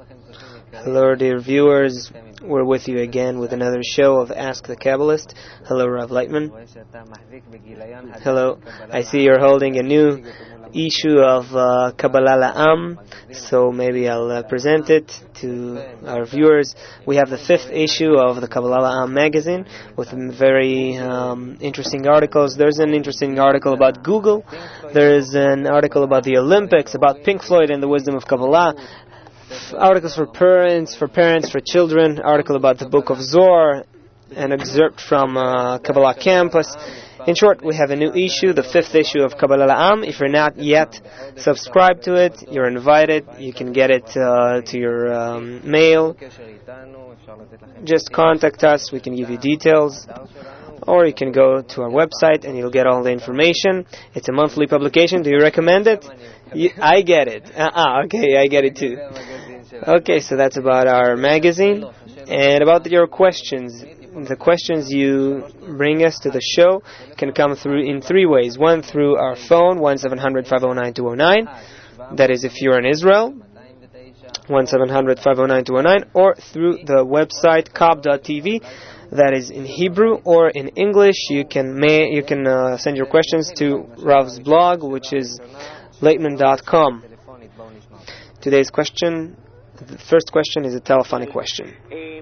Hello, dear viewers. We're with you again with another show of Ask the Kabbalist. Hello, Rav Lightman. Hello. I see you're holding a new issue of Kabbalah La'am, so maybe I'll present it to our viewers. We have the 5th issue of the Kabbalah La'am magazine with very interesting articles. There's an interesting article about Google. There's an article about the Olympics, about Pink Floyd and the wisdom of Kabbalah. Articles for parents, for children. Article about the Book of Zohar, an excerpt from Kabbalah Campus. In short, we have a new issue, the 5th issue of Kabbalah La'am. If you're not yet subscribed to it, you're invited. You can get it to your mail. Just contact us. We can give you details. Or you can go to our website and you'll get all the information. It's a monthly publication. Do you recommend it? I get it. Okay, I get it too. Okay, so that's about our magazine. And about your questions. The questions you bring us to the show can come through in 3 ways. One, through our phone, 1-700-509-209. That is if you're in Israel. 1-700-509-209. Or through the website, kab.tv. That is in Hebrew or in English. You can send your questions to Rav's blog, which is Leitman.com. Today's question, the first question, is a telephonic question.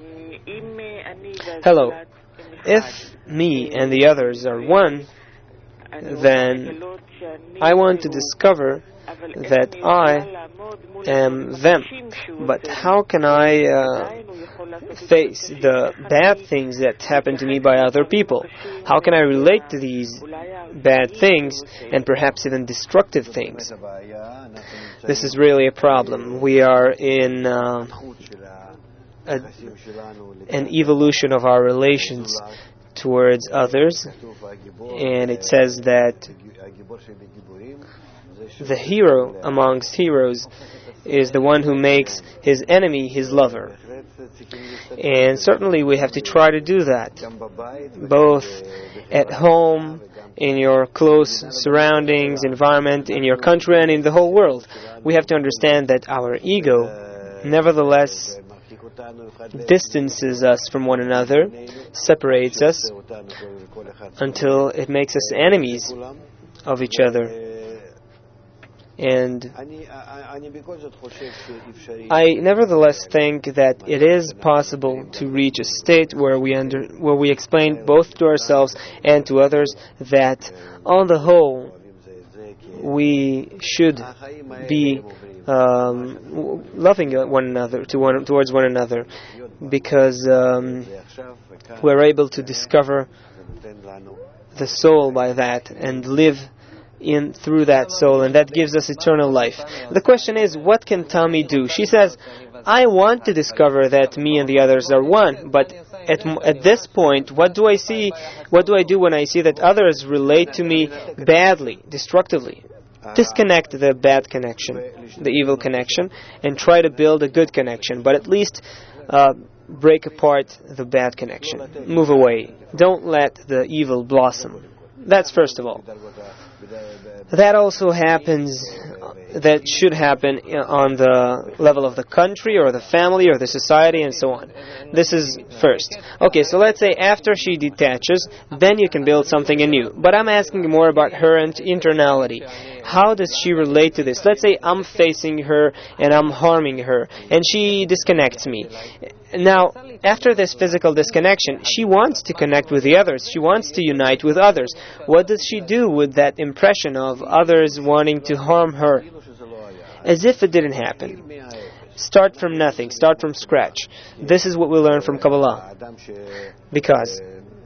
Hello. If me and the others are one, then I want to discover that I am them. But how can I face the bad things that happen to me by other people? How can I relate to these bad things and perhaps even destructive things? This is really a problem. We are in an evolution of our relations towards others, and it says that the hero amongst heroes is the one who makes his enemy his lover. And certainly we have to try to do that, both at home, in your close surroundings, environment, in your country, and in the whole world. We have to understand that our ego, nevertheless, distances us from one another, separates us, until it makes us enemies of each other. And I nevertheless think that it is possible to reach a state where we explain both to ourselves and to others that on the whole we should be loving one another, towards one another, because we're able to discover the soul by that and live through that soul, and that gives us eternal life. The question is, what can Tommy do? She says, I want to discover that me and the others are one, but at this point, what do I see? What do I do when I see that others relate to me badly, destructively? Disconnect the bad connection, the evil connection, and try to build a good connection, but at least break apart the bad connection. Move away. Don't let the evil blossom. That's first of all. That also happens, that should happen on the level of the country or the family or the society and so on. This is first. Okay, so let's say after she detaches, then you can build something anew. But I'm asking more about her internality. How does she relate to this? Let's say I'm facing her and I'm harming her and she disconnects me. Now, after this physical disconnection, she wants to connect with the others. She wants to unite with others. What does she do with that impression of others wanting to harm her? As if it didn't happen. Start from nothing. Start from scratch. This is what we learn from Kabbalah. Because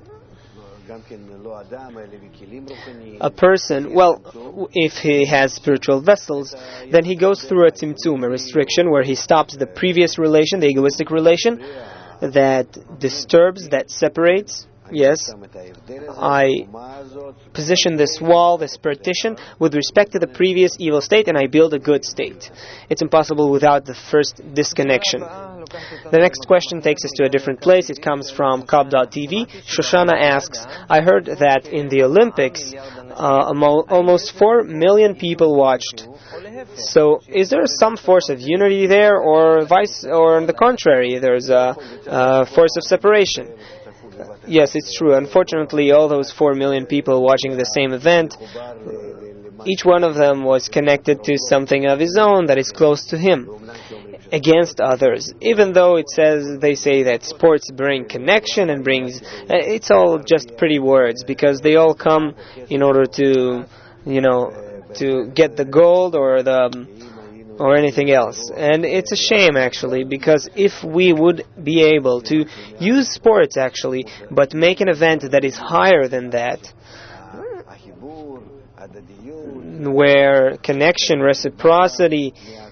a person, well, if he has spiritual vessels, then he goes through a tzimtzum, a restriction, where he stops the previous relation, the egoistic relation, that disturbs, that separates. Yes, I position this wall, this partition, with respect to the previous evil state, and I build a good state. It's impossible without the first disconnection. The next question takes us to a different place. It comes from Kab.tv. Shoshana asks, I heard that in the Olympics, almost 4 million people watched. So, is there some force of unity there, or on the contrary, there's a force of separation? Yes, it's true. Unfortunately, all those 4 million people watching the same event, each one of them was connected to something of his own that is close to him, against others. Even though they say that sports bring connection and brings, it's all just pretty words, because they all come in order to, to get the gold or anything else. And it's a shame, actually, because if we would be able to use sports, actually, but make an event that is higher than that, where connection, reciprocity,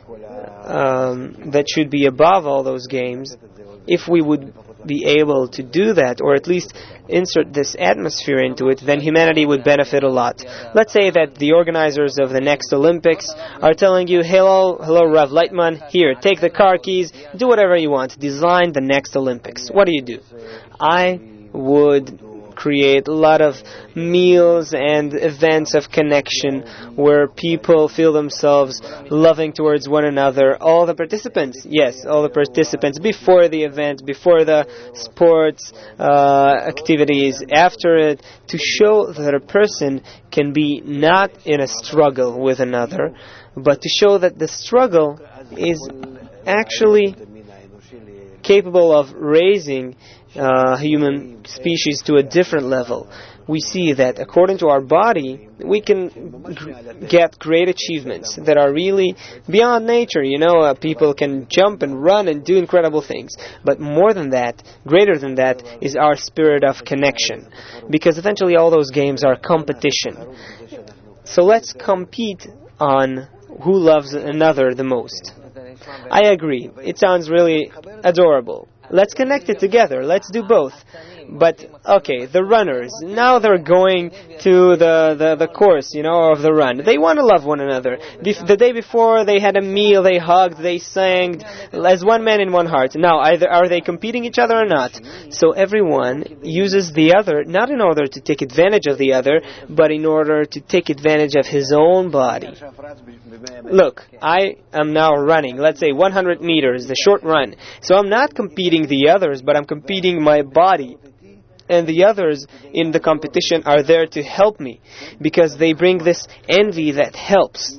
that should be above all those games, if we would be able to do that, or at least insert this atmosphere into it, then humanity would benefit a lot. Let's say that the organizers of the next Olympics are telling you, hello Rav Leitman, here, take the car keys, do whatever you want, design the next Olympics. What do? I would create a lot of meals and events of connection where people feel themselves loving towards one another. All the participants, before the event, before the sports activities, after it, to show that a person can be not in a struggle with another, but to show that the struggle is actually capable of raising human species to a different level. We see that according to our body, we can get great achievements that are really beyond nature. People can jump and run and do incredible things. But more than that, greater than that, is our spirit of connection. Because eventually all those games are competition. So let's compete on who loves another the most. I agree. It sounds really adorable. Let's connect it together. Let's do both. But, okay, the runners, now they're going to the course, of the run. They want to love one another. The day before, they had a meal, they hugged, they sang, as one man in one heart. Now, are they competing each other or not? So everyone uses the other, not in order to take advantage of the other, but in order to take advantage of his own body. Look, I am now running, let's say 100 meters, the short run. So I'm not competing the others, but I'm competing my body. And the others in the competition are there to help me, because they bring this envy that helps.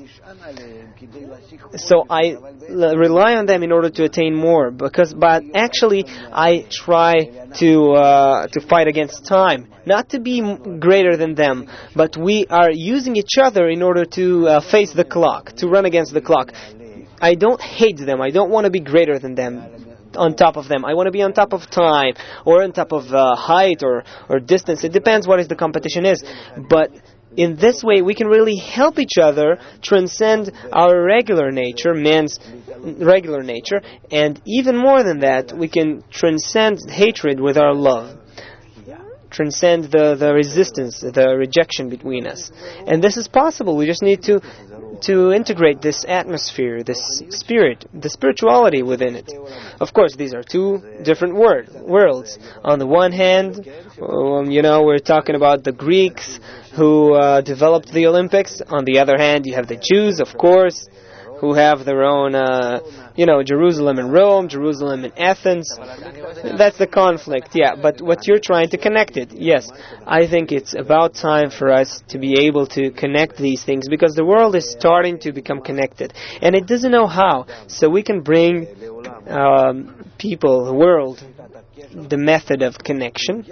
So I rely on them in order to attain more, but actually I try to fight against time, not to be greater than them, but we are using each other in order to face the clock, to run against the clock. I don't hate them. I don't want to be greater than them, on top of them. I want to be on top of time, or on top of height or distance. It depends what the competition is. But in this way, we can really help each other transcend our regular nature, man's regular nature, and even more than that, we can transcend hatred with our love. Transcend the resistance, the rejection between us. And this is possible. We just need to integrate this atmosphere, this spirit, the spirituality within it. Of course, these are two different worlds. On the one hand, we're talking about the Greeks who developed the Olympics. On the other hand, you have the Jews, of course, who have their own, Jerusalem and Rome, Jerusalem and Athens. That's the conflict, yeah. But what you're trying to connect it, yes. I think it's about time for us to be able to connect these things, because the world is starting to become connected, and it doesn't know how. So we can bring people, the world, the method of connection,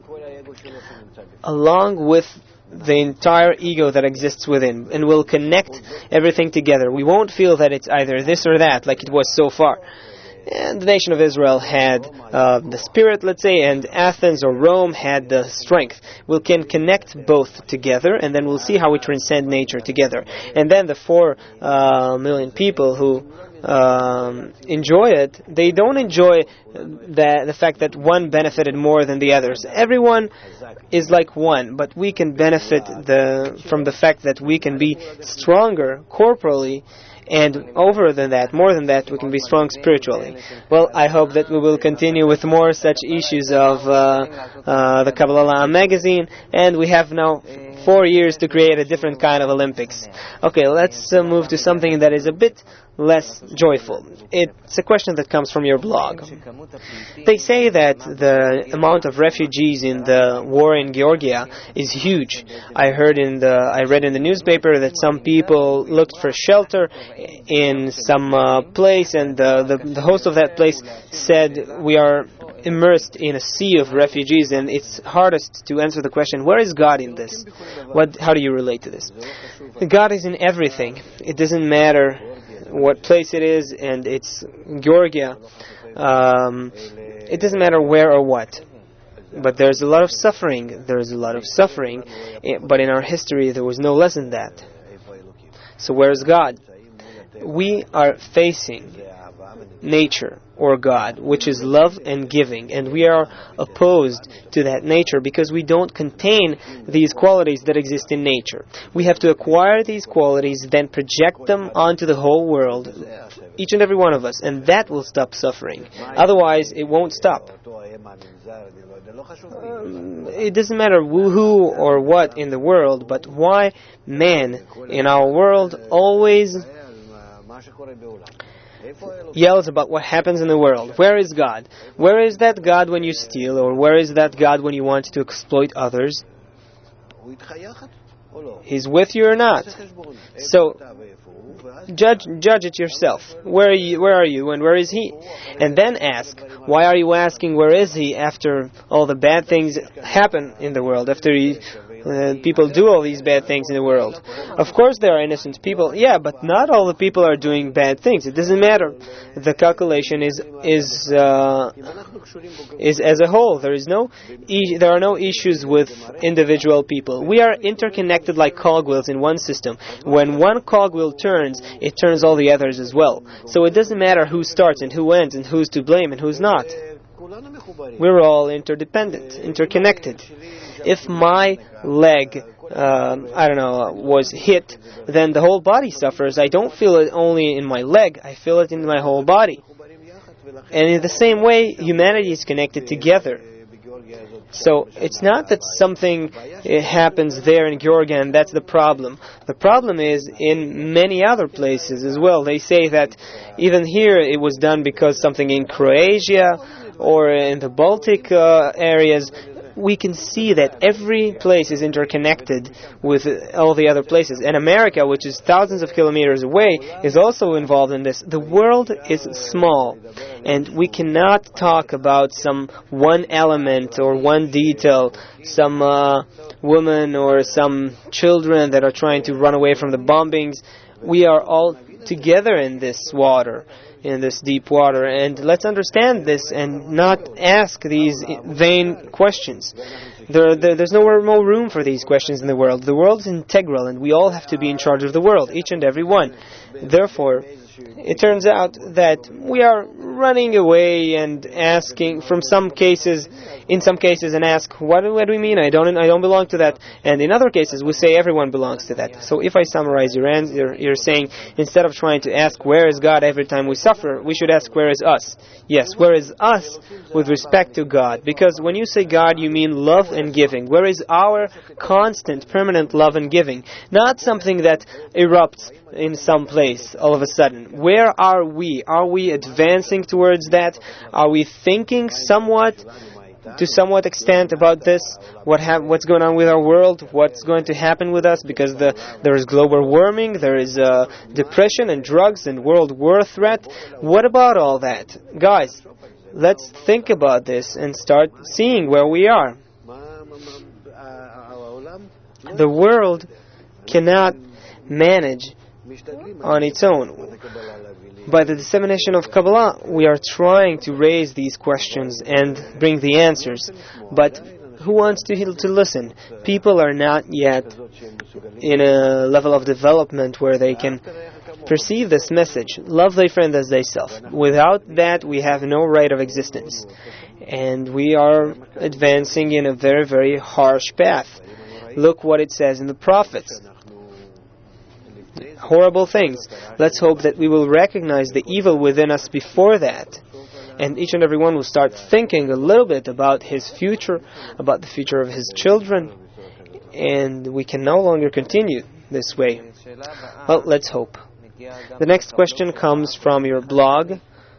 along with the entire ego that exists within, and we'll connect everything together. We won't feel that it's either this or that, like it was so far. And the nation of Israel had the spirit, let's say, and Athens or Rome had the strength. We can connect both together, and then we'll see how we transcend nature together. And then the 4 million people who enjoy it, they don't enjoy the fact that one benefited more than the others. Everyone is like one, but we can benefit from the fact that we can be stronger corporally, and more than that, we can be strong spiritually. Well, I hope that we will continue with more such issues of the Kabbalah magazine, and we have now 4 years to create a different kind of Olympics. Okay, let's move to something that is a bit less joyful. It's a question that comes from your blog. They say that the amount of refugees in the war in Georgia is huge. I read in the newspaper that some people looked for shelter in some place, and the host of that place said we are immersed in a sea of refugees, and it's hardest to answer the question, where is God in this? How do you relate to this? God is in everything. It doesn't matter what place it is, and it's Georgia. It doesn't matter where or what. But there's a lot of suffering. But in our history there was no less than that. So where is God? We are facing nature or God, which is love and giving, and we are opposed to that nature because we don't contain these qualities that exist in nature. We have to acquire these qualities, then project them onto the whole world, each and every one of us, and that will stop suffering. Otherwise, it won't stop. It doesn't matter who or what in the world, but why man in our world always yells about what happens in the world. Where is God? Where is that God when you steal? Or where is that God when you want to exploit others? He's with you or not? So, judge it yourself. Where are you and where is He? And then ask, why are you asking where is He after all the bad things happen in the world, after people do all these bad things in the world? Of course there are innocent people, yeah, but not all the people are doing bad things. It doesn't matter. The calculation is as a whole. There are no issues with individual people. We are interconnected like cogwheels in one system. When one cogwheel turns, it turns all the others as well. So it doesn't matter who starts and who ends and who's to blame and who's not. We're all interdependent, interconnected. If my leg, was hit, then the whole body suffers. I don't feel it only in my leg, I feel it in my whole body. And in the same way, humanity is connected together. So it's not that something happens there in Georgia and that's the problem. The problem is in many other places as well. They say that even here it was done because something in Croatia or in the Baltic areas. We can see that every place is interconnected with all the other places. And America, which is thousands of kilometers away, is also involved in this. The world is small, and we cannot talk about some one element or one detail, some woman or some children that are trying to run away from the bombings. We are all together in this water, in this deep water, and let's understand this and not ask these vain questions. There's no more room for these questions in the world. The world is integral, and we all have to be in charge of the world, each and every one. Therefore, it turns out that we are running away and asking in some cases, and ask, what do we mean? I don't belong to that. And in other cases, we say everyone belongs to that. So if I summarize your answer, you're saying, instead of trying to ask where is God every time we suffer, we should ask where is us? Yes, where is us with respect to God? Because when you say God, you mean love and giving. Where is our constant, permanent love and giving? Not something that erupts in some place all of a sudden. Where are we? Are we advancing towards that? Are we thinking to somewhat extent about this? What's going on with our world? What's going to happen with us? Because there is global warming, there is depression and drugs and world war threat. What about all that? Guys, let's think about this and start seeing where we are. The world cannot manage on its own. By the dissemination of Kabbalah, we are trying to raise these questions and bring the answers. But who wants to listen? People are not yet in a level of development where they can perceive this message. Love thy friend as thyself. Without that, we have no right of existence. And we are advancing in a very, very harsh path. Look what it says in the prophets. Horrible things. Let's hope that we will recognize the evil within us before that, and each and every one will start thinking a little bit about his future, about the future of his children, and we can no longer continue this way. Well, let's hope. The next question comes from your blog.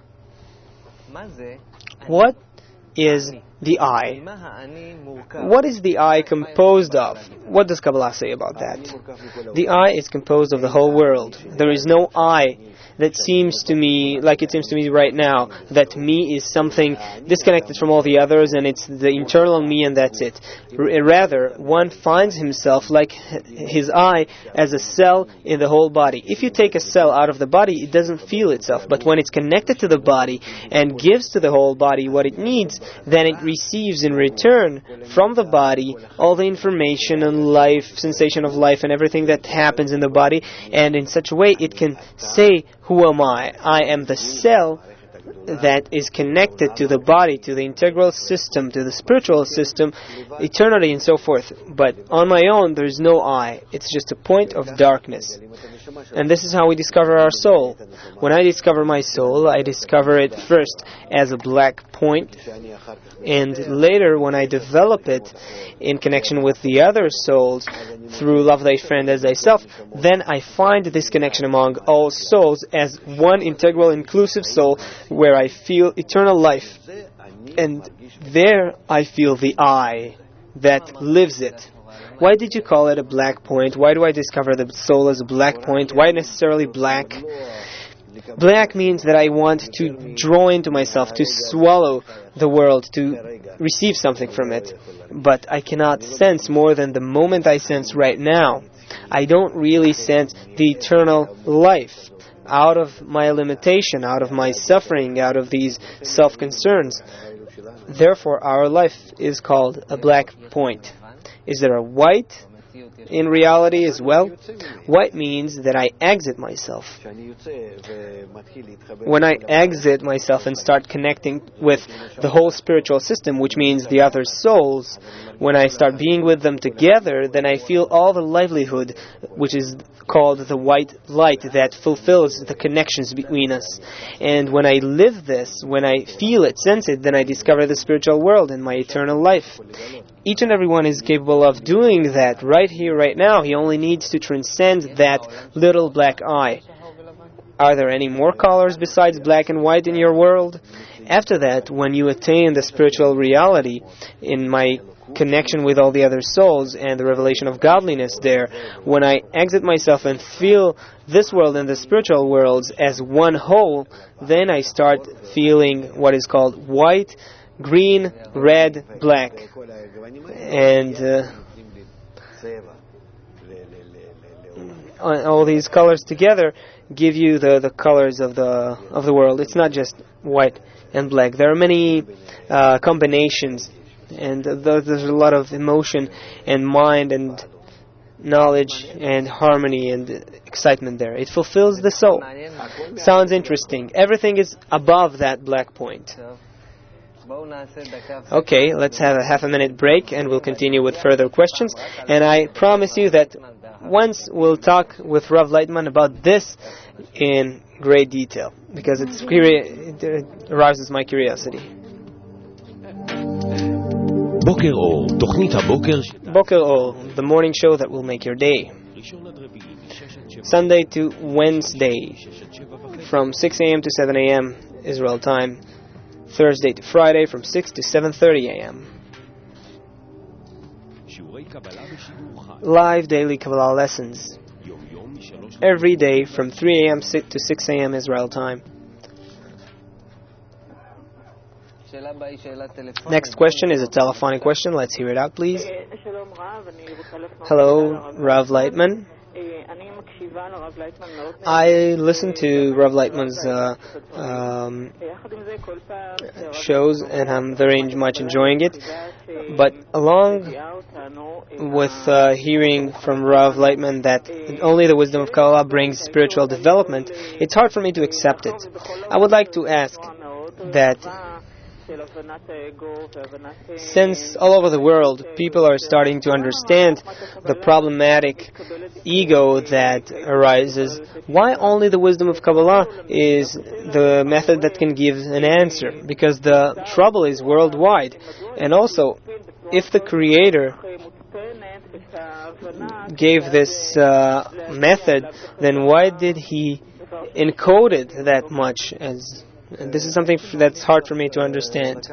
What is the I? What is the I composed of? What does Kabbalah say about that? The I is composed of the whole world. There is no I that seems to me, like it seems to me right now, that me is something disconnected from all the others and it's the internal me and that's it. Rather, one finds himself like his I as a cell in the whole body. If you take a cell out of the body, it doesn't feel itself. But when it's connected to the body and gives to the whole body what it needs, then it receives in return from the body all the information and life, sensation of life and everything that happens in the body, and in such a way it can say, who am I? I am the cell that is connected to the body, to the integral system, to the spiritual system, eternity and so forth. But on my own, there is no I. It's just a point of darkness. And this is how we discover our soul. When I discover my soul, I discover it first as a black point, and later when I develop it in connection with the other souls through love thy friend as thyself, then I find this connection among all souls as one integral inclusive soul where I feel eternal life. And there I feel the I that lives it. Why did you call it a black point? Why do I discover the soul as a black point? Why necessarily black? Black means that I want to draw into myself, to swallow the world, to receive something from it. But I cannot sense more than the moment I sense right now. I don't really sense the eternal life out of my limitation, out of my suffering, out of these self-concerns. Therefore, our life is called a black point. Is there a white in reality as well? White means that I exit myself. When I exit myself and start connecting with the whole spiritual system, which means the other souls, when I start being with them together, then I feel all the livelihood, which is called the white light, that fulfills the connections between us. And when I live this, when I feel it, sense it, then I discover the spiritual world and my eternal life. Each and every one is capable of doing that right here, right now. He only needs to transcend that little black eye. Are there any more colors besides black and white in your world? After that, when you attain the spiritual reality in my connection with all the other souls and the revelation of godliness there, when I exit myself and feel this world and the spiritual worlds as one whole, then I start feeling what is called white, green, red, black. And all these colors together give you the colors of the world. It's not just white and black. There are many combinations, and there's a lot of emotion and mind and knowledge and harmony and excitement there. It fulfills the soul. Sounds interesting. Everything is above that black point. Okay, let's have a half-a-minute break and we'll continue with further questions. And I promise you that once we'll talk with Rav Leitman about this in great detail, because it arouses my curiosity. Boker Or, תוכנית הבוקר. Boker Or, the morning show that will make your day. Sunday to Wednesday, from 6 a.m. to 7 a.m. Israel time. Thursday to Friday, from 6 to 7:30 a.m. Live daily Kabbalah lessons. Every day from 3 a.m. to 6 a.m. Israel time. Next question is a telephonic question. Let's hear it out, please. Hello, Rav Leitman. I listen to Rav Leitman's shows and I'm very much enjoying it. But along with hearing from Rav Leitman that only the wisdom of Kabbalah brings spiritual development, it's hard for me to accept it. I would like to ask that since all over the world people are starting to understand the problematic ego that arises, why only the wisdom of Kabbalah is the method that can give an answer? Because the trouble is worldwide. And also, if the Creator gave this method, then why did he encode it that much? And this is something that's hard for me to understand.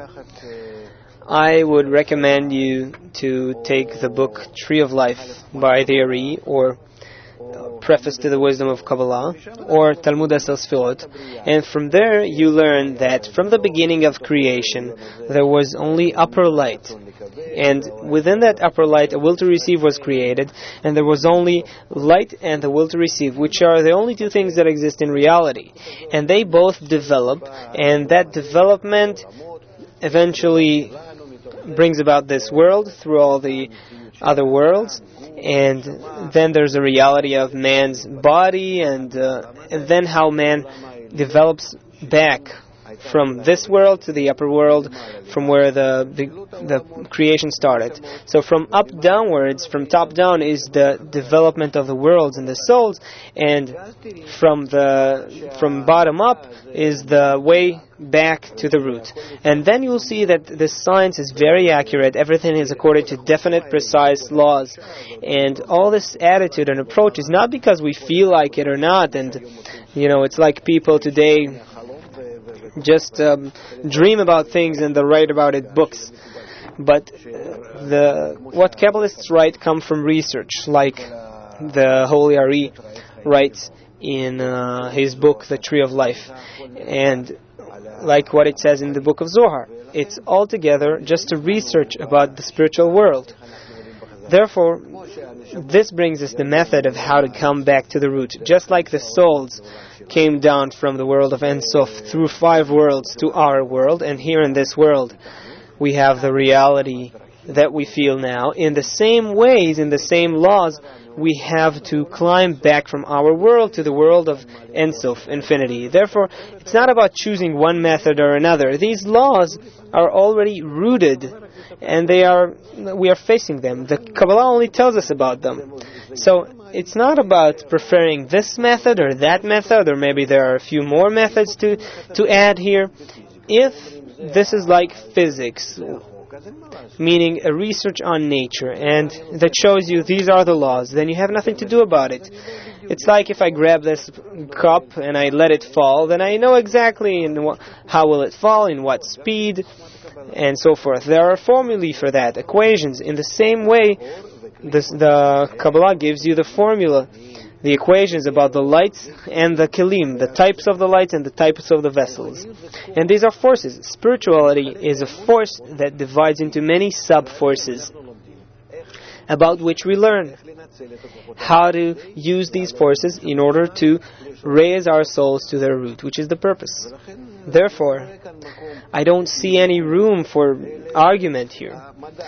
I would recommend you to take the book Tree of Life by the Ari, or Preface to the Wisdom of Kabbalah, or Talmud Asar Sfirot, and from there you learn that from the beginning of creation there was only upper light, and within that upper light a will to receive was created, and there was only light and the will to receive, which are the only two things that exist in reality, and they both develop, and that development eventually brings about this world through all the other worlds, and then there's a reality of man's body, and then how man develops back from this world to the upper world, from where the creation started. So from up downwards, from top down, is the development of the worlds and the souls, and from bottom up is the way back to the root. And then you'll see that this science is very accurate. Everything is according to definite, precise laws. And all this attitude and approach is not because we feel like it or not. And, it's like people today just dream about things and they write about it books. But what Kabbalists write come from research, like the Holy Ari writes in his book, The Tree of Life. And like what it says in the book of Zohar, it's altogether just a research about the spiritual world. Therefore, this brings us the method of how to come back to the root. Just like the souls came down from the world of Ein Sof through 5 worlds to our world, and here in this world we have the reality that we feel now. In the same ways, in the same laws, we have to climb back from our world to the world of Ein Sof, infinity. Therefore, it's not about choosing one method or another. These laws are already rooted, and we are facing them. The Kabbalah only tells us about them. So it's not about preferring this method or that method, or maybe there are a few more methods to add here. If this is like physics, meaning a research on nature, and that shows you these are the laws, then you have nothing to do about it. It's like if I grab this cup and I let it fall, then I know exactly how will it fall, in what speed, and so forth. There are formulae for that, equations. In the same way, the Kabbalah gives you the formula, the equations about the lights and the kelim, the types of the lights and the types of the vessels. And these are forces. Spirituality is a force that divides into many sub-forces, about which we learn how to use these forces in order to raise our souls to their root, which is the purpose. Therefore, I don't see any room for argument here.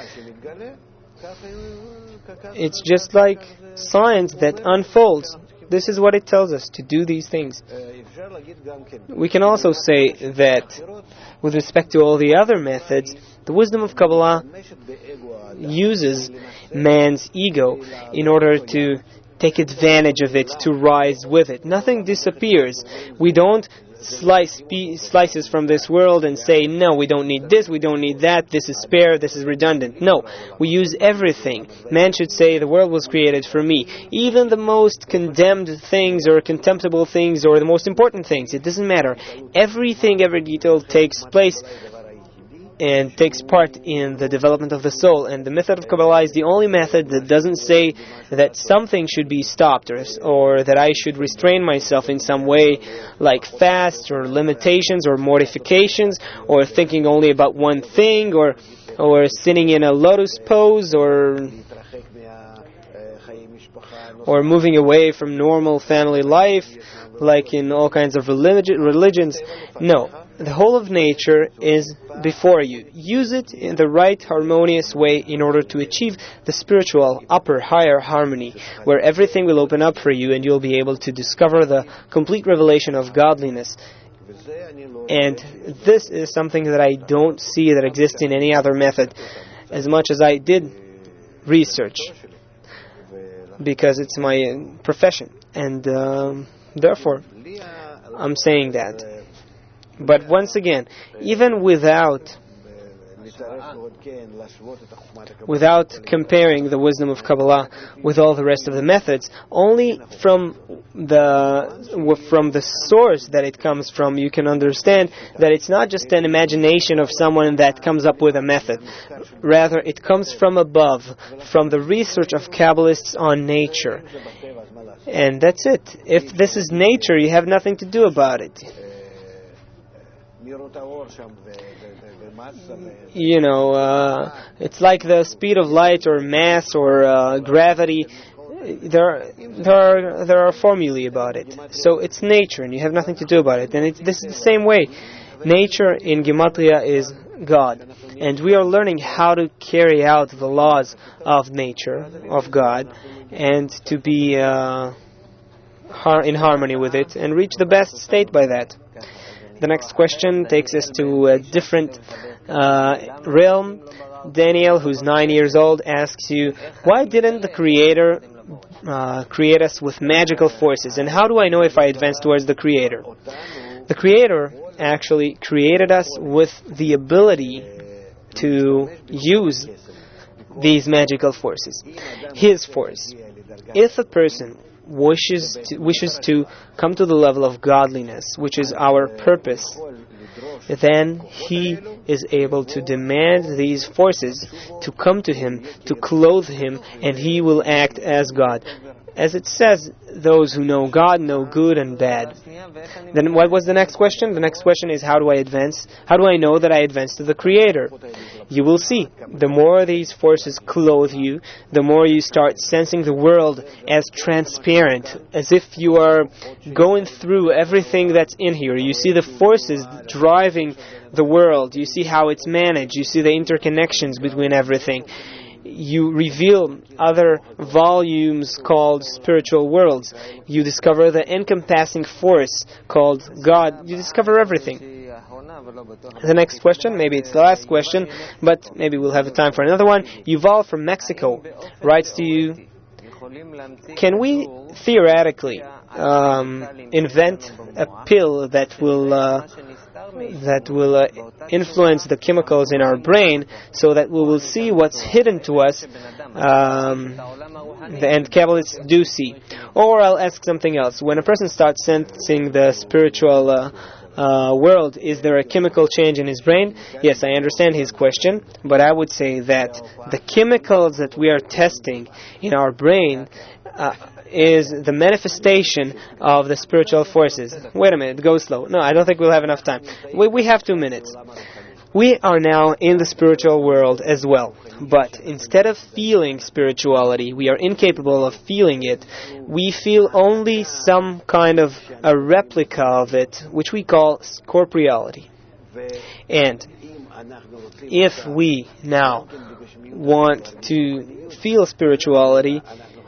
It's just like science that unfolds. This is what it tells us, to do these things. We can also say that with respect to all the other methods, the wisdom of Kabbalah uses man's ego in order to take advantage of it, to rise with it. Nothing disappears. We don't slice slices from this world and say, no, we don't need this, we don't need that, this is spare, this is redundant. No, we use everything. Man should say, the world was created for me. Even the most condemned things or contemptible things or the most important things, it doesn't matter. Everything, every detail takes place and takes part in the development of the soul. And the method of Kabbalah is the only method that doesn't say that something should be stopped or that I should restrain myself in some way, like fast or limitations or mortifications, or thinking only about one thing, or sitting in a lotus pose, or moving away from normal family life, like in all kinds of religions. No. The whole of nature is before you. Use it in the right harmonious way in order to achieve the spiritual, upper, higher harmony, where everything will open up for you and you'll be able to discover the complete revelation of godliness. And this is something that I don't see that exists in any other method, as much as I did research, because it's my profession. And therefore, I'm saying that. But once again, even without without comparing the wisdom of Kabbalah with all the rest of the methods, only from the source that it comes from, you can understand that it's not just an imagination of someone that comes up with a method. Rather, it comes from above, from the research of Kabbalists on nature. And that's it. If this is nature, you have nothing to do about it. It's like the speed of light or mass or gravity. There are formulae about it. So it's nature, and you have nothing to do about it. And this is the same way. Nature in Gematria is God. And we are learning how to carry out the laws of nature, of God, and to be in harmony with it, and reach the best state by that. The next question takes us to a different realm. Daniel, who's 9 years old, asks you, why didn't the Creator create us with magical forces? And how do I know if I advance towards the Creator? The Creator actually created us with the ability to use these magical forces. His force. If a person wishes to come to the level of godliness, which is our purpose, then he is able to demand these forces to come to him, to clothe him, and he will act as God. As it says, those who know God know good and bad. Then what was the next question? The next question is, how do I advance? How do I know that I advance to the Creator? You will see. The more these forces clothe you, the more you start sensing the world as transparent, as if you are going through everything that's in here. You see the forces driving the world. You see how it's managed. You see the interconnections between everything. You reveal other volumes called spiritual worlds. You discover the encompassing force called God. You discover everything. The next question, maybe it's the last question, but maybe we'll have time for another one. Yuval from Mexico writes to you, can we theoretically invent a pill that will influence the chemicals in our brain so that we will see what's hidden to us, and Kabbalists do see? Or I'll ask something else. When a person starts sensing the spiritual world, is there a chemical change in his brain? Yes, I understand his question, but I would say that the chemicals that we are testing in our brain is the manifestation of the spiritual forces. Wait a minute, go slow. No, I don't think we'll have enough time. We have 2 minutes. We are now in the spiritual world as well. But instead of feeling spirituality, we are incapable of feeling it. We feel only some kind of a replica of it, which we call corporeality. And if we now want to feel spirituality,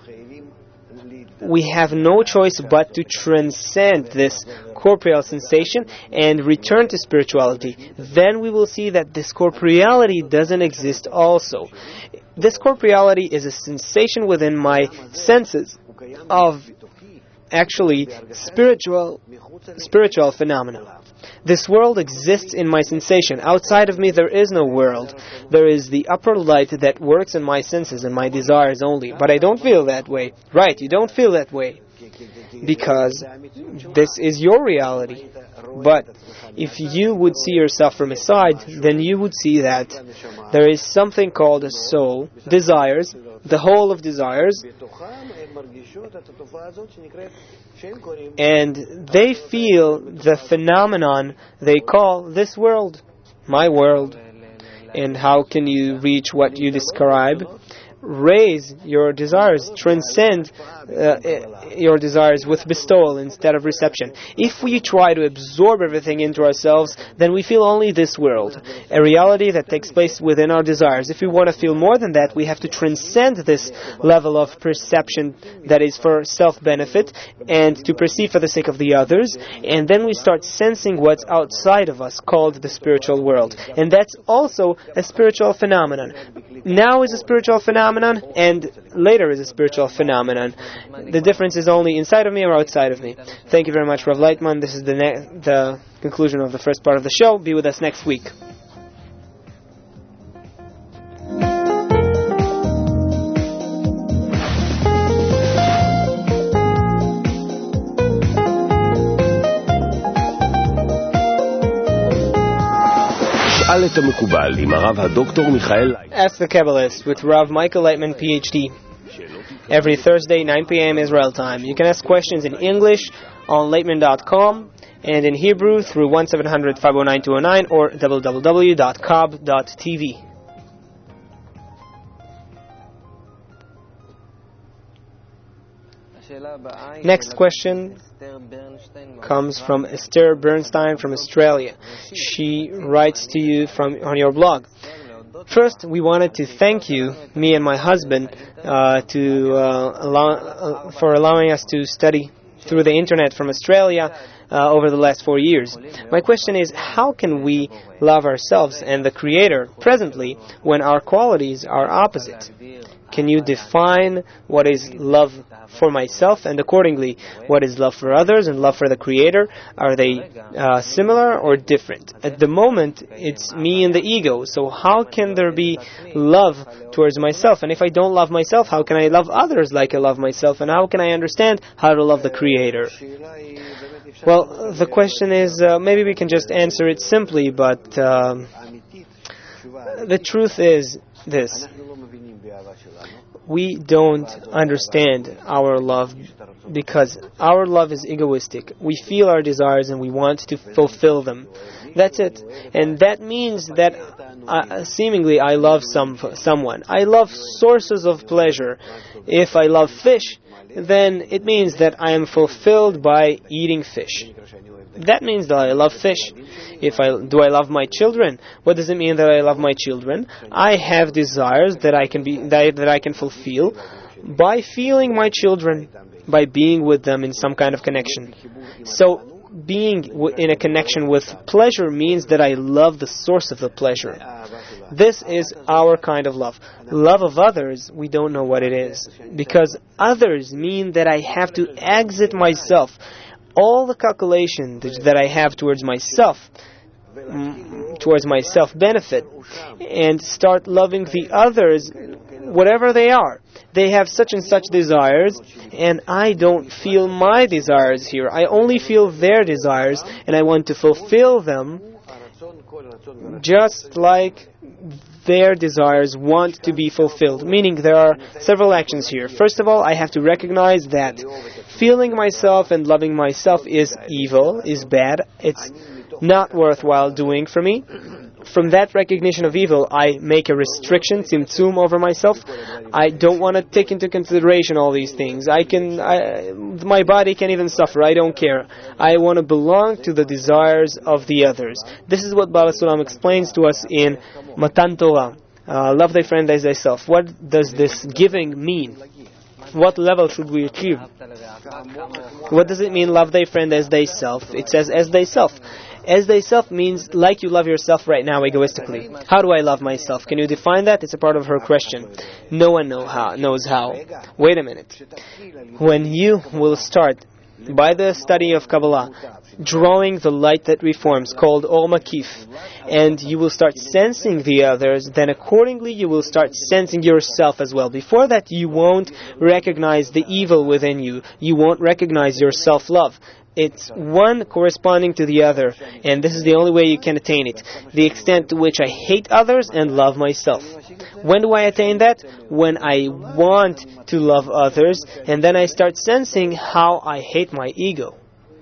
we have no choice but to transcend this corporeal sensation and return to spirituality. Then we will see that this corporeality doesn't exist also. This corporeality is a sensation within my senses of actually spiritual phenomena. This world exists in my sensation. Outside of me there is no world. There is the upper light that works in my senses and my desires only. But I don't feel that way. Right, you don't feel that way. Because this is your reality. But if you would see yourself from aside, then you would see that there is something called a soul, desires, the whole of desires, and they feel the phenomenon they call this world, my world. And how can you reach what you describe? Raise your desires, transcend your desires with bestowal instead of reception. If we try to absorb everything into ourselves, then we feel only this world, a reality that takes place within our desires. If we want to feel more than that, we have to transcend this level of perception that is for self-benefit and to perceive for the sake of the others, and then we start sensing what's outside of us, called the spiritual world. And that's also a spiritual phenomenon. Now is a spiritual phenomenon, and later is a spiritual phenomenon. The difference is only inside of me or outside of me. Thank you very much, Rav Leitman. This is the conclusion of the first part of the show. Be with us next week. שאל את המקובל עם הרב הדוקטור מיכאל Ask the Kabbalist with Rav Michael Leitman, PhD. Every Thursday, 9 p.m. Israel time. You can ask questions in English on Leitman.com and in Hebrew through 1-700-509-209 or www.kab.tv. Next question comes from Esther Bernstein from Australia. She writes to you on your blog. First, we wanted to thank you, me and my husband, for allowing us to study through the internet from Australia over the last 4 years. My question is, how can we love ourselves and the Creator presently when our qualities are opposite? Can you define what is love for myself and accordingly what is love for others and love for the Creator? Are they similar or different? At the moment, it's me and the ego, so how can there be love towards myself? And if I don't love myself, how can I love others like I love myself? And how can I understand how to love the Creator? Well, the question is, maybe we can just answer it simply, but the truth is this. We don't understand our love because our love is egoistic. We feel our desires and we want to fulfill them. That's it. And that means that seemingly I love someone. I love sources of pleasure. If I love fish, then it means that I am fulfilled by eating fish. That means that I love fish. Do I love my children? What does it mean that I love my children? I have desires that I can fulfill by feeling my children, by being with them in some kind of connection. So being in a connection with pleasure means that I love the source of the pleasure. This is our kind of love. Love of others, we don't know what it is. Because others mean that I have to exit myself. All the calculation that I have towards myself benefit, and start loving the others, whatever they are. They have such and such desires, and I don't feel my desires here. I only feel their desires, and I want to fulfill them just like their desires want to be fulfilled. Meaning there are several actions here. First of all, I have to recognize that feeling myself and loving myself is evil, is bad. It's not worthwhile doing for me. From that recognition of evil, I make a restriction, tzimtzum, over myself. I don't want to take into consideration all these things. My body can even suffer. I don't care. I want to belong to the desires of the others. This is what Baal HaSulam explains to us in Matan Torah. Love thy friend as thyself. What does this giving mean? What level should we achieve? What does it mean, love thy friend as thyself? It says as thyself. As thyself means like you love yourself right now egoistically. How do I love myself? Can you define that? It's a part of her question. No one knows how. Wait a minute. When you will start, by the study of Kabbalah, drawing the light that reforms, called Or Makif, and you will start sensing the others, then accordingly you will start sensing yourself as well. Before that, you won't recognize the evil within you. You won't recognize your self-love. It's one corresponding to the other, and this is the only way you can attain it. The extent to which I hate others and love myself. When do I attain that? When I want to love others, and then I start sensing how I hate my ego.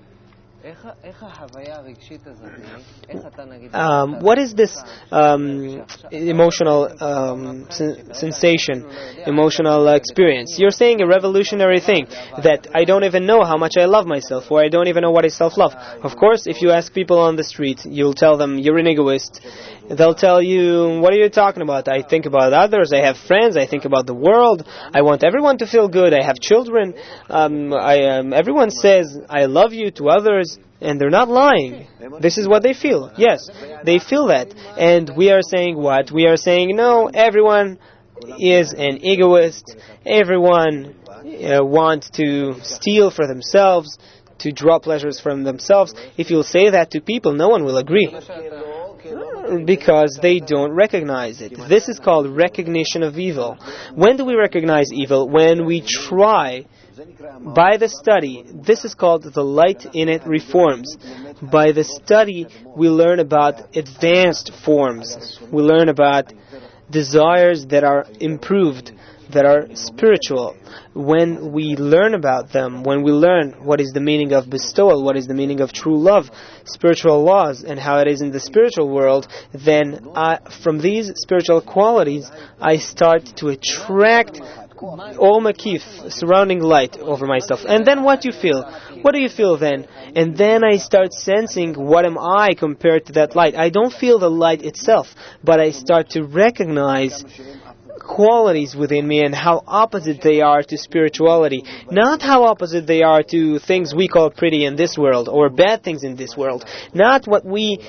What is this emotional sensation, emotional experience? You're saying a revolutionary thing, that I don't even know how much I love myself, or I don't even know what is self-love. Of course, if you ask people on the street, you'll tell them, you're an egoist. They'll tell you, what are you talking about? I think about others, I have friends, I think about the world, I want everyone to feel good, I have children, everyone says, I love you to others. And they're not lying. This is what they feel. Yes, they feel that. And we are saying what? We are saying, no, everyone is an egoist. Everyone wants to steal for themselves, to draw pleasures from themselves. If you'll say that to people, no one will agree. Because they don't recognize it. This is called recognition of evil. When do we recognize evil? When we try by the study, this is called the light in it reforms. By the study, we learn about advanced forms. We learn about desires that are improved, that are spiritual. When we learn about them, when we learn what is the meaning of bestowal, what is the meaning of true love, spiritual laws, and how it is in the spiritual world, then from these spiritual qualities, I start to attract all makif, surrounding light over myself. And then what do you feel? What do you feel then? And then I start sensing what am I compared to that light. I don't feel the light itself, but I start to recognize qualities within me and how opposite they are to spirituality. Not how opposite they are to things we call pretty in this world or bad things in this world. Not what we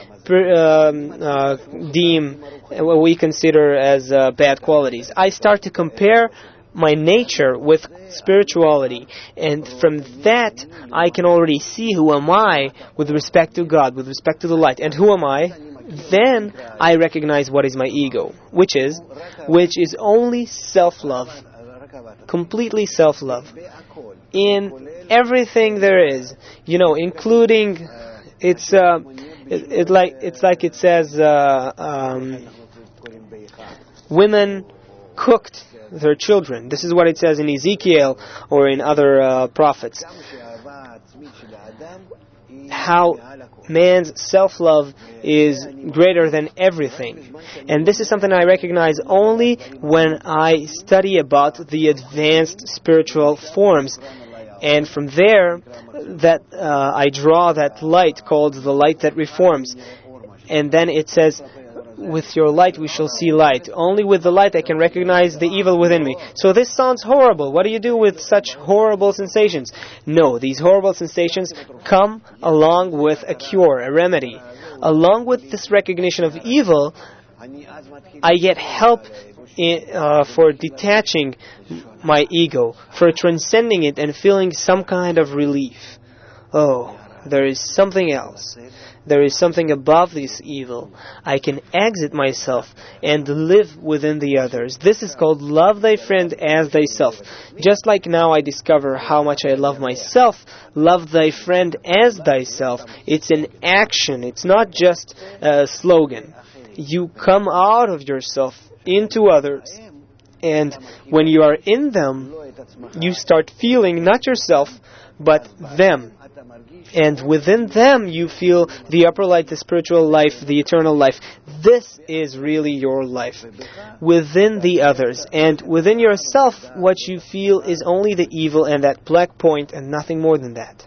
deem, what we consider as bad qualities. I start to compare my nature with spirituality, and from that I can already see who am I with respect to God, with respect to the light. And who am I? Then I recognize what is my ego, which is only self-love, completely self-love in everything there is, including it's like it says women cooked their children. This is what it says in Ezekiel or in other prophets. How man's self-love is greater than everything. And this is something I recognize only when I study about the advanced spiritual forms. And from there, that I draw that light called the light that reforms. And then it says, with your light we shall see light. Only with the light I can recognize the evil within me. So this sounds horrible. What do you do with such horrible sensations? No, these horrible sensations come along with a cure, a remedy. Along with this recognition of evil, I get help for detaching my ego, for transcending it and feeling some kind of relief. Oh, there is something else. There is something above this evil. I can exit myself and live within the others. This is called love thy friend as thyself. Just like now I discover how much I love myself, love thy friend as thyself. It's an action. It's not just a slogan. You come out of yourself into others. And when you are in them, you start feeling not yourself, but them. And within them you feel the upper light, the spiritual life, the eternal life. This is really your life. Within the others and within yourself, what you feel is only the evil and that black point and nothing more than that.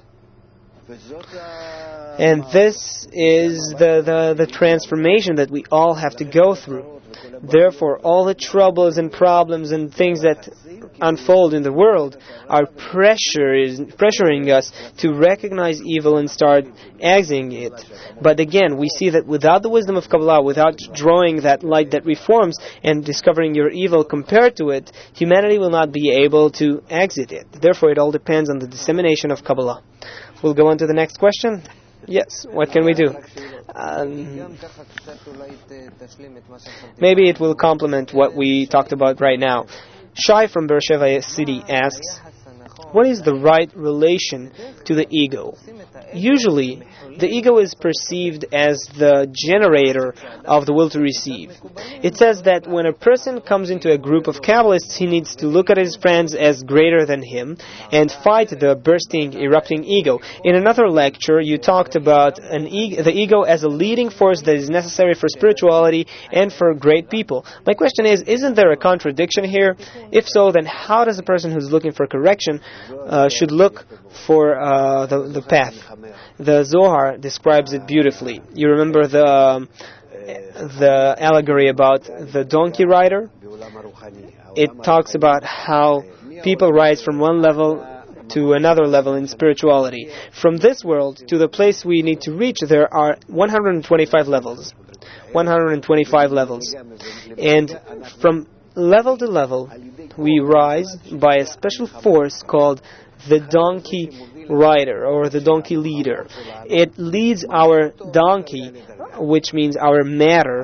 And this is the transformation that we all have to go through. Therefore, all the troubles and problems and things that unfold in the world are pressuring us to recognize evil and start exiting it. But again, we see that without the wisdom of Kabbalah, without drawing that light that reforms and discovering your evil compared to it, humanity will not be able to exit it. Therefore, it all depends on the dissemination of Kabbalah. We'll go on to the next question. Yes, what can we do? Maybe it will complement what we talked about right now. Shai from Beersheba City asks, what is the right relation to the ego? Usually, the ego is perceived as the generator of the will to receive. It says that when a person comes into a group of Kabbalists, he needs to look at his friends as greater than him and fight the bursting, erupting ego. In another lecture, you talked about the ego as a leading force that is necessary for spirituality and for great people. My question is, isn't there a contradiction here? If so, then how does a person who's looking for correction should look for the path? The Zohar describes it beautifully. You remember the allegory about the donkey rider? It talks about how people rise from one level to another level in spirituality. From this world to the place we need to reach, there are 125 levels. 125 levels. And from level to level, we rise by a special force called the donkey rider or the donkey leader. It leads our donkey, which means our matter,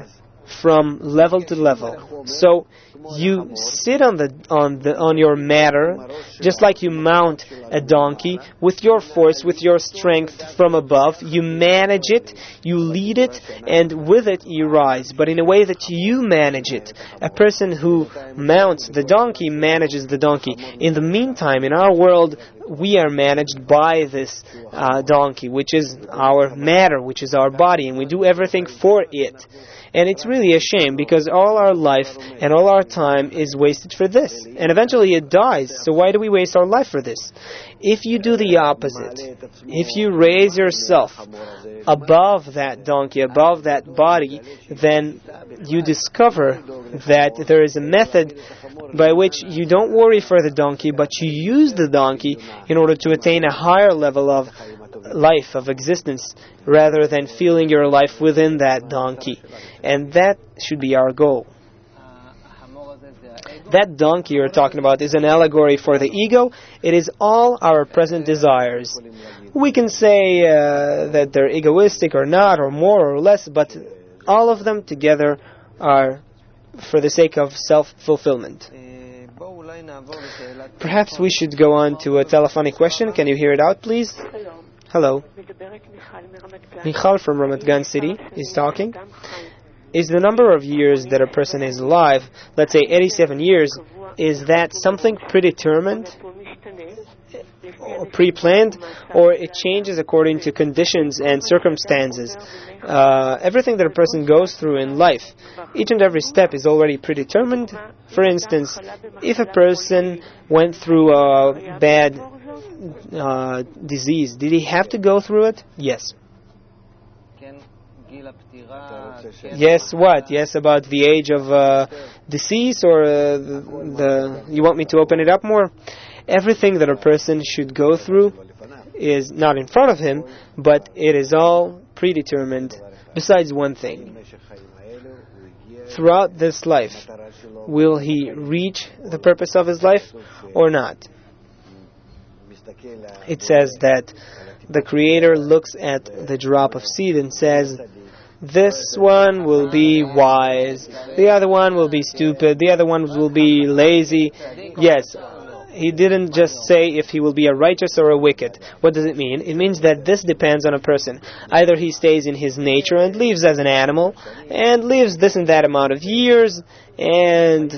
from level to level. So you sit on your matter, just like you mount a donkey, with your force, with your strength from above. You manage it, you lead it, and with it you rise, but in a way that you manage it. A person who mounts the donkey manages the donkey. In the meantime, in our world, we are managed by this donkey, which is our matter, which is our body, and we do everything for it. And it's really a shame, because all our life and all our time is wasted for this. And eventually it dies, so why do we waste our life for this? If you do the opposite, if you raise yourself above that donkey, above that body, then you discover that there is a method by which you don't worry for the donkey, but you use the donkey in order to attain a higher level of life, of existence, rather than feeling your life within that donkey. And that should be our goal. That donkey you're talking about is an allegory for the ego. It is all our present desires. We can say that they're egoistic or not, or more or less, but all of them together are for the sake of self-fulfillment. Perhaps we should go on to a telephonic question. Can you hear it out, please? Hello. Michal from Ramat Gan City is talking. Is the number of years that a person is alive, let's say 87 years, is that something predetermined or pre-planned, or it changes according to conditions and circumstances? Everything that a person goes through in life, each and every step is already predetermined. For instance, if a person went through a bad disease, did he have to go through it? Yes. Yes, what? Yes, about the age of decease, or you want me to open it up more? Everything that a person should go through is not in front of him, but it is all predetermined, besides one thing. Throughout this life, will he reach the purpose of his life or not? It says that the Creator looks at the drop of seed and says, this one will be wise, the other one will be stupid, the other one will be lazy. Yes, he didn't just say if he will be a righteous or a wicked. What does it mean? It means that this depends on a person. Either he stays in his nature and lives as an animal, and lives this and that amount of years, and,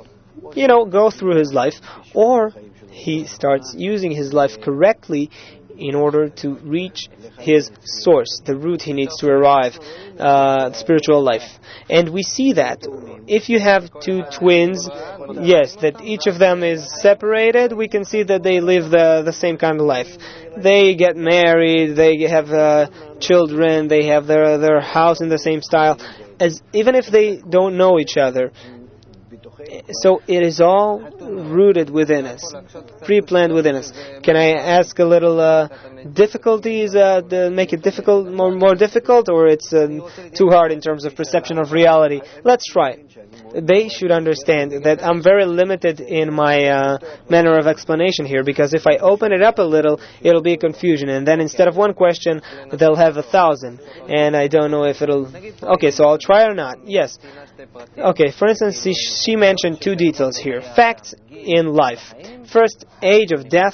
go through his life, or he starts using his life correctly in order to reach his source, the root he needs to arrive, spiritual life. And we see that. If you have two twins, yes, that each of them is separated, we can see that they live the same kind of life. They get married, they have children, they have their house in the same style, even if they don't know each other. So it is all rooted within us, pre-planned within us. Can I ask a little difficulties to make it difficult, more difficult, or it's too hard in terms of perception of reality? Let's try. They should understand that I'm very limited in my manner of explanation here, because if I open it up a little, it'll be a confusion, and then instead of one question, they'll have 1,000, and I don't know if it'll... Okay, so I'll try or not. Yes. Okay, for instance, she mentioned two details here. Facts in life. First, age of death,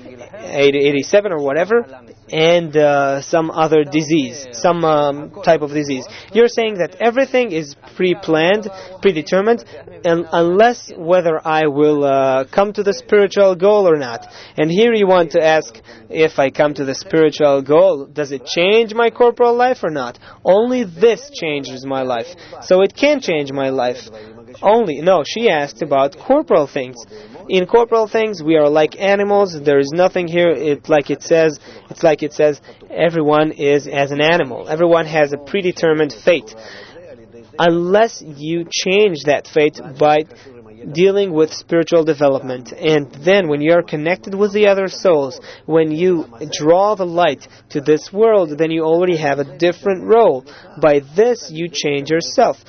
87 or whatever, and some other disease, some type of disease. You're saying that everything is pre-planned, predetermined, and unless whether I will come to the spiritual goal or not. And here you want to ask, if I come to the spiritual goal, does it change my corporal life or not? Only this changes my life. So it can change my life. No, she asked about corporal things. In corporal things, we are like animals. There is nothing here. It's like it says, everyone is as an animal. Everyone has a predetermined fate. Unless you change that fate by dealing with spiritual development. And then when you are connected with the other souls, when you draw the light to this world, then you already have a different role. By this, you change yourself.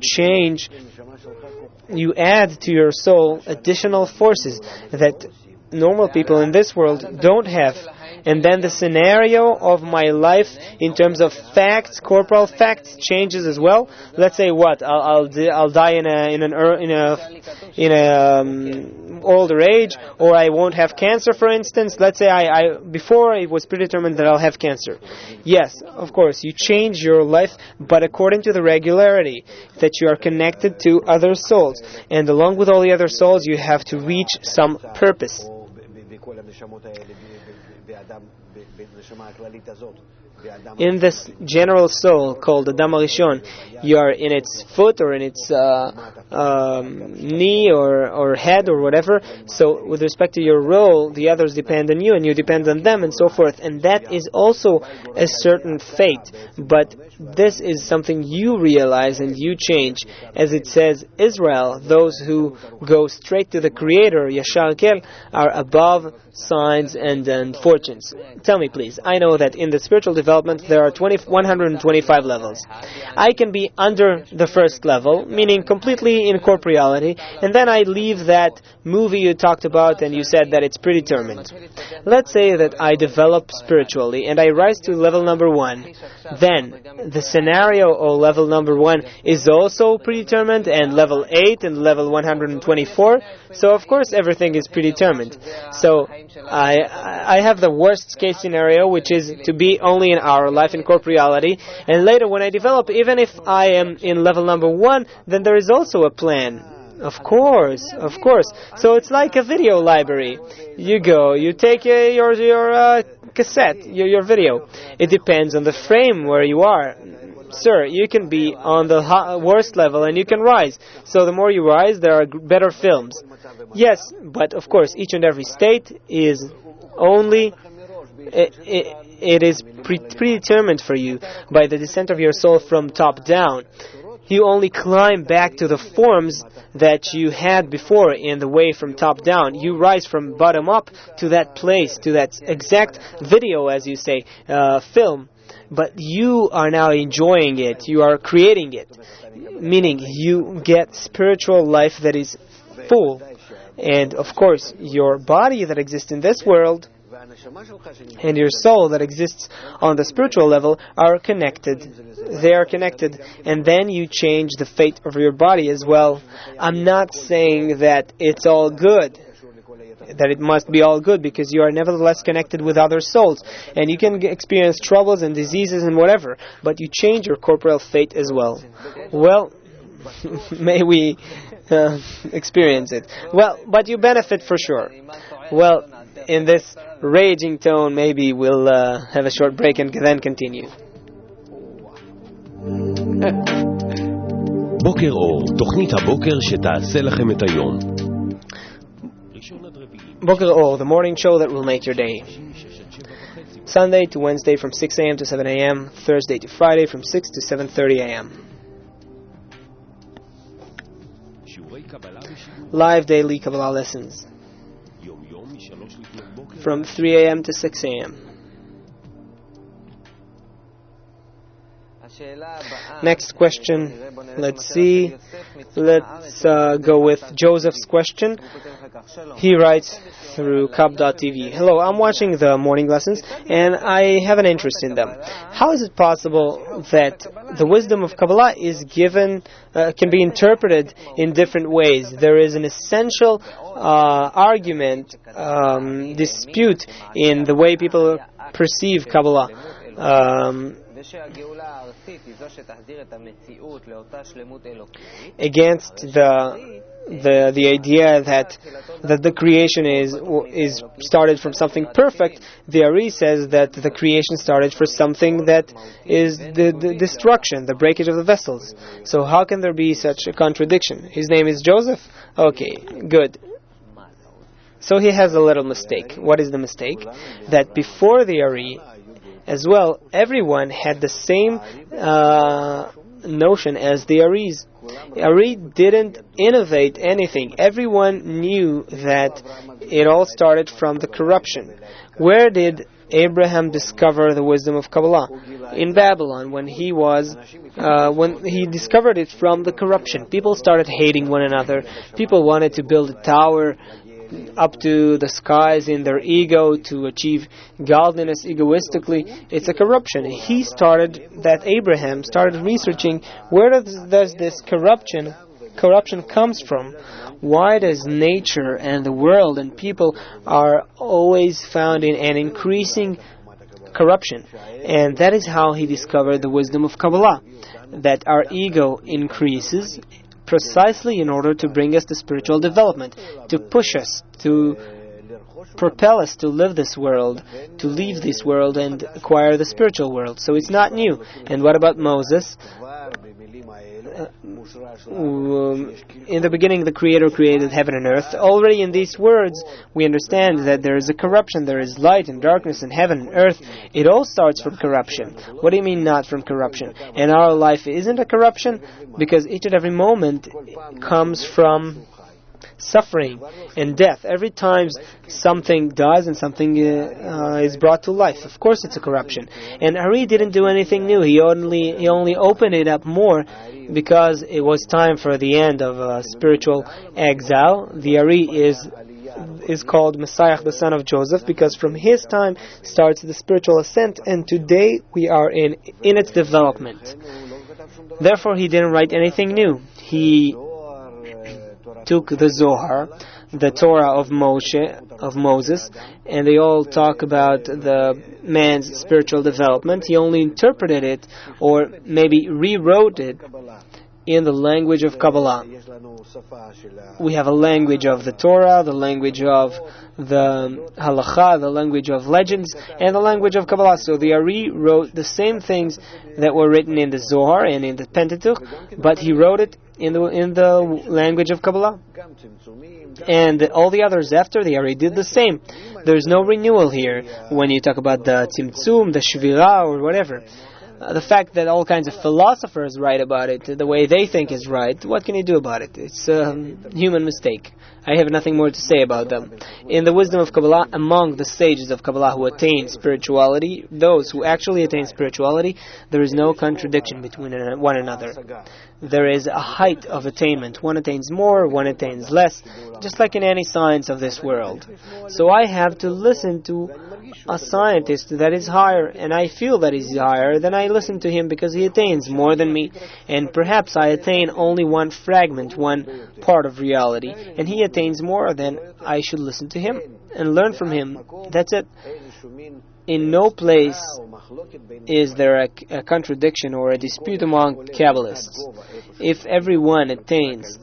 You add to your soul additional forces that normal people in this world don't have. and then the scenario of my life in terms of facts, corporal facts, changes as well. Let's say what I'll die in a older age, or I won't have cancer, for instance. Let's say I before it was predetermined that I'll have cancer. Yes, of course, you change your life, but according to the regularity that you are connected to other souls, and along with all the other souls, you have to reach some purpose. In this general soul called Adam HaRishon, you are in its foot or in its knee or head or whatever. So with respect to your role, the others depend on you and you depend on them and so forth. And that is also a certain fate. But this is something you realize and you change. As it says, Israel, those who go straight to the Creator, Yashar Kel, are above signs and fortunes. Tell me please, I know that in the spiritual development there are 125 levels. I can be under the first level, meaning completely in corporeality, and then I leave that movie you talked about and you said that it's predetermined. Let's say that I develop spiritually and I rise to level number 1. Then the scenario of level number 1 is also predetermined, and level 8 and level 124. So of course everything is predetermined. So I have the worst case scenario, which is to be only in our life in corporeality, and later when I develop, even if I am in level number 1, then there is also a plan. Of course. So it's like a video library. You go, you take your cassette, your video. It depends on the frame where you are. Sir, you can be on the worst level and you can rise. So the more you rise, there are better films. Yes, but of course, each and every state is only... It is predetermined for you by the descent of your soul from top down. You only climb back to the forms that you had before in the way from top down. You rise from bottom up to that place, to that exact video, as you say, film. But you are now enjoying it. You are creating it. Meaning you get spiritual life that is full. And of course, your body that exists in this world and your soul that exists on the spiritual level are connected. They are connected. And then you change the fate of your body as well. I'm not saying that it's all good, that it must be all good, because you are nevertheless connected with other souls. And you can experience troubles and diseases and whatever, but you change your corporeal fate as well. Well, may we experience it. Well, but you benefit for sure. Well, in this raging tone, maybe we'll have a short break and then continue. בוקר אור, תוכנית הבוקר שתעשה לכם את היום. Boker Or, the morning show that will make your day. Sunday to Wednesday from 6 a.m. to 7 a.m. Thursday to Friday from 6 to 7:30 a.m. Live daily Kabbalah lessons from 3 a.m. to 6 a.m. Next question. Let's see. Let's go with Joseph's question. He writes through Kab.tv. Hello, I'm watching the morning lessons and I have an interest in them. How is it possible that the wisdom of Kabbalah is given, can be interpreted in different ways? There is an essential argument, dispute in the way people perceive Kabbalah. Against the idea that the creation is started from something perfect, the Ari says that the creation started for something that is the destruction, the breakage of the vessels. So how can there be such a contradiction? His name is Joseph? Okay, good. So he has a little mistake. What is the mistake? That before the Ari, as well, everyone had the same notion as the Aris. Ari didn't innovate anything. Everyone knew that it all started from the corruption. Where did Abraham discover the wisdom of Kabbalah? In Babylon, when he discovered it from the corruption. People started hating one another. People wanted to build a tower up to the skies in their ego to achieve godliness egoistically. It's a corruption. Abraham started researching where does this corruption comes from. Why does nature and the world and people are always found in an increasing corruption? And that is how he discovered the wisdom of Kabbalah, that our ego increases precisely in order to bring us to spiritual development, to push us, to propel us to live this world, to leave this world and acquire the spiritual world. So it's not new. And what about Moses? In the beginning, the Creator created heaven and earth. Already in these words, we understand that there is a corruption. There is light and darkness in heaven and earth. It all starts from corruption. What do you mean not from corruption? And our life isn't a corruption, because each and every moment comes from suffering and death. Every time something dies and something is brought to life, of course it's a corruption. And Ari didn't do anything new. He only opened it up more because it was time for the end of spiritual exile. The Ari is called Messiah, the son of Joseph, because from his time starts the spiritual ascent, and today we are in its development. Therefore, he didn't write anything new. He took the Zohar, the Torah of Moses, and they all talk about the man's spiritual development. He only interpreted it, or maybe rewrote it, in the language of Kabbalah. We have a language of the Torah, the language of the Halakha, the language of legends, and the language of Kabbalah. So the Ari wrote the same things that were written in the Zohar and in the Pentateuch, but he wrote it in the language of Kabbalah. And all the others after the Ari did the same. There's no renewal here when you talk about the Tzimtzum, the Shvira, or whatever. The fact that all kinds of philosophers write about it the way they think is right, what can you do about it? It's a human mistake. I have nothing more to say about them. In the wisdom of Kabbalah, among the sages of Kabbalah who attain spirituality, those who actually attain spirituality, there is no contradiction between one another. There is a height of attainment. One attains more, one attains less, just like in any science of this world. So I have to listen to a scientist that is higher, and I feel that he's higher, then I listen to him because he attains more than me, and perhaps I attain only one fragment, one part of reality, and he attains more, then I should listen to him and learn from him. That's it. In no place is there a contradiction or a dispute among Kabbalists. If everyone attains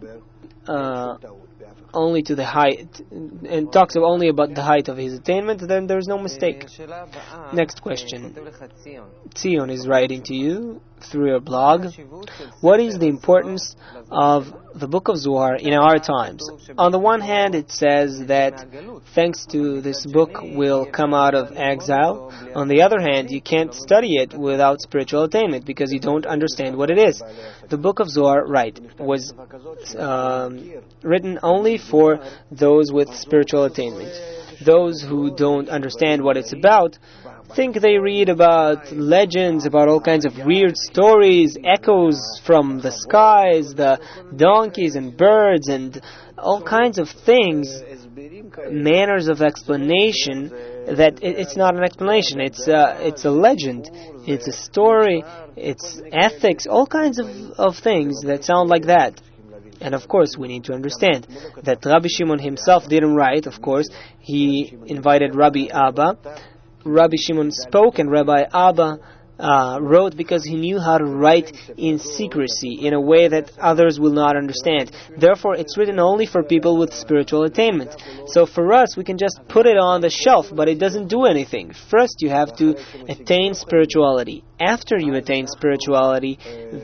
only to the height and talks only about the height of his attainment, then there's no mistake. Next question. Tzion is writing to you through your blog. What is the importance of the book of Zohar in our times? On the one hand, it says that thanks to this book we'll come out of exile. On the other hand, you can't study it without spiritual attainment because you don't understand what it is. The book of Zohar, was written only for those with spiritual attainment. Those who don't understand what it's about think they read about legends, about all kinds of weird stories, echoes from the skies, the donkeys and birds, and all kinds of things, manners of explanation, that it's not an explanation, it's a legend, it's a story, it's ethics, all kinds of things that sound like that. And of course, we need to understand that Rabbi Shimon himself didn't write, of course. He invited Rabbi Abba. Rabbi Shimon spoke, and Rabbi Abba wrote because he knew how to write in secrecy, in a way that others will not understand. Therefore, it's written only for people with spiritual attainment. So for us, we can just put it on the shelf, but it doesn't do anything. First, you have to attain spirituality. After you attain spirituality,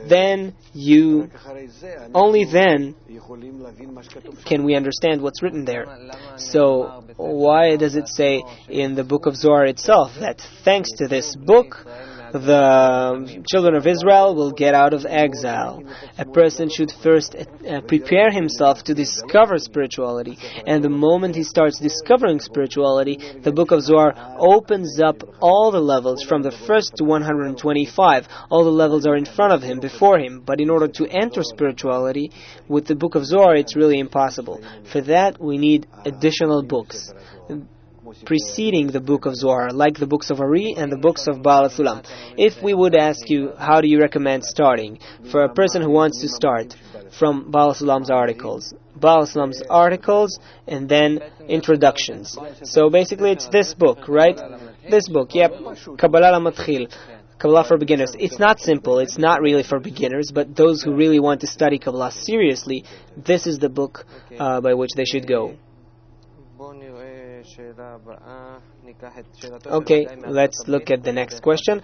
only then can we understand what's written there. So why does it say in the book of Zohar itself that thanks to this book the children of Israel will get out of exile. A person should first prepare himself to discover spirituality, and the moment he starts discovering spirituality, the Book of Zohar opens up all the levels from the first to 125. All the levels are in front of him, before him, but in order to enter spirituality with the Book of Zohar, it's really impossible. For that, we need additional books preceding the Book of Zohar, like the books of Ari and the books of Baal Sulam. If we would ask you, how do you recommend starting? For a person who wants to start, from Baal Sulam's articles. Baal Sulam's articles, and then introductions. So basically it's this book, right? This book, yep. Kabbalah Lamatchil. Kabbalah for beginners. It's not simple, it's not really for beginners, but those who really want to study Kabbalah seriously, this is the book by which they should go. Okay, let's look at the next question.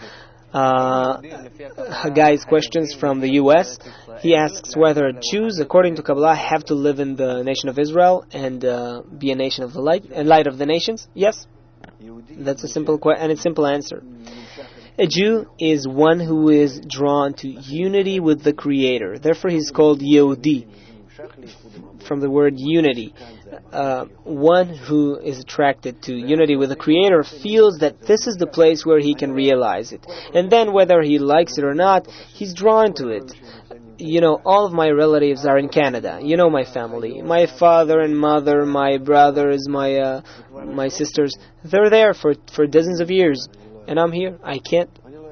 Guy's questions from the U.S. He asks whether Jews, according to Kabbalah, have to live in the nation of Israel and be a nation of the light and light of the nations. Yes, that's a simple and a simple answer. A Jew is one who is drawn to unity with the Creator. Therefore, he's called Yehudi, from the word unity. One who is attracted to unity with the Creator feels that this is the place where he can realize it. And then whether he likes it or not, he's drawn to it. You know, all of my relatives are in Canada. You know my family. My father and mother, my brothers, my sisters. They're there for dozens of years. And I'm here. I can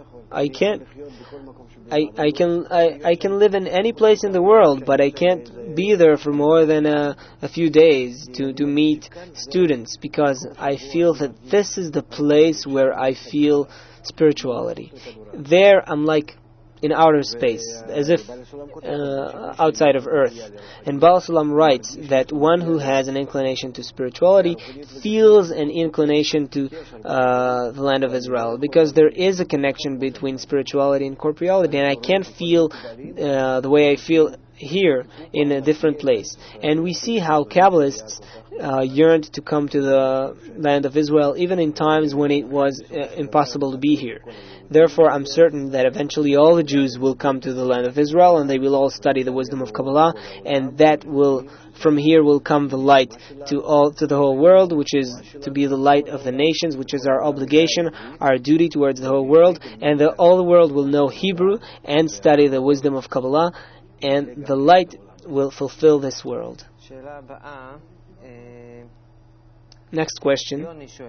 live in any place in the world, but I can't be there for more than a few days to meet students, because I feel that this is the place where I feel spirituality. There I'm like in outer space, as if outside of earth. And Baal Sulam writes that one who has an inclination to spirituality feels an inclination to the land of Israel, because there is a connection between spirituality and corporeality, and I can't feel the way I feel here in a different place. And we see how Kabbalists yearned to come to the land of Israel even in times when it was impossible to be here. Therefore, I'm certain that eventually all the Jews will come to the land of Israel, and they will all study the wisdom of Kabbalah, and that will, from here will come the light to the whole world, which is to be the light of the nations, which is our obligation, our duty towards the whole world, and all the world will know Hebrew and study the wisdom of Kabbalah, and the light will fulfill this world. Next question.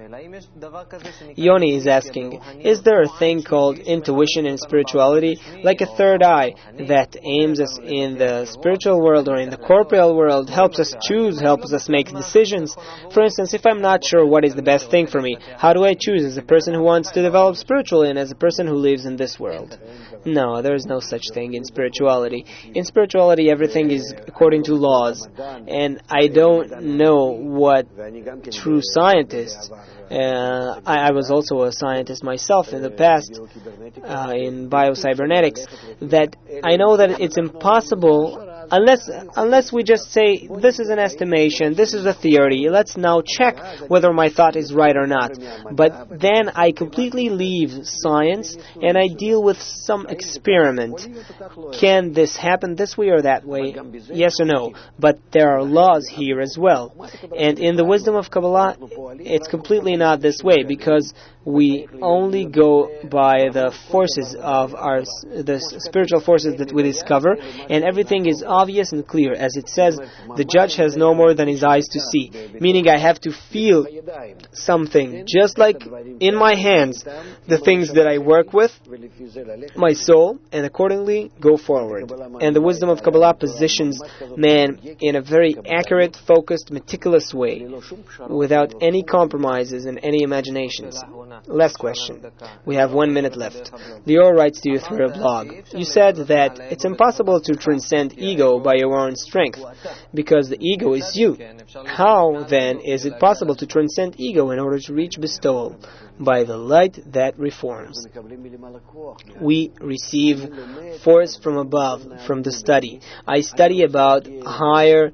Yoni is asking, is there a thing called intuition in spirituality, like a third eye that aims us in the spiritual world or in the corporeal world, helps us choose, helps us make decisions? For instance, if I'm not sure what is the best thing for me, how do I choose as a person who wants to develop spiritually and as a person who lives in this world? No, there is no such thing in spirituality. In spirituality, everything is according to laws, and I don't know what true scientists. I was also a scientist myself in the past in biocybernetics. That I know that it's impossible unless we just say this is an estimation, this is a theory. Let's now check whether my thought is right or not. But then I completely leave science and I deal with some experiment. Can this happen this way or that way? Yes or no? But there are laws here as well. And in the wisdom of Kabbalah, it's completely not this way, because we only go by the forces of the spiritual forces that we discover, and everything is obvious and clear. As it says, the judge has no more than his eyes to see. Meaning I have to feel something, just like in my hands, the things that I work with, my soul, and accordingly go forward. And the wisdom of Kabbalah positions man in a very accurate, focused, meticulous way, without any compromises and any imaginations. Last question. We have 1 minute left. Lior writes to you through a blog. You said that it's impossible to transcend ego by your own strength, because the ego is you. How, then, is it possible to transcend ego in order to reach bestowal? By the light that reforms. We receive force from above, from the study. I study about higher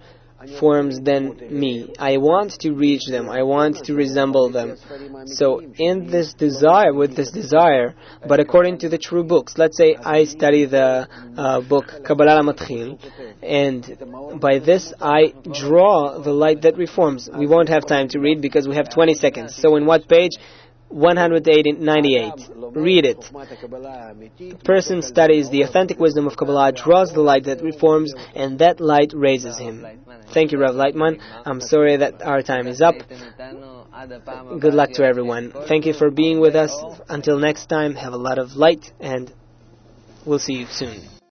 forms than me. I want to reach them. I want to resemble them. So in this desire, but according to the true books, let's say I study the book Kabbalah Matchil, and by this I draw the light that reforms. We won't have time to read because we have 20 seconds. So in what page? 198. Read it. The person studies the authentic wisdom of Kabbalah, draws the light that reforms, and that light raises him. Thank you, Rav Lightman. I'm sorry that our time is up. Good luck to everyone. Thank you for being with us. Until next time, have a lot of light, and we'll see you soon.